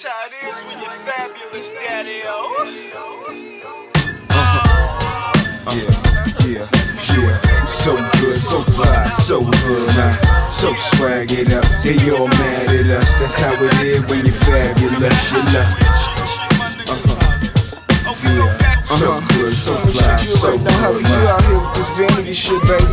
That's how it is when you're fabulous, daddy-o. Yeah. So good, so fly, so hood, so swag it up. They all mad at us. That's how it is when you're fabulous. You know. So good, so fly, so hood. You out here with this vanity shit, baby.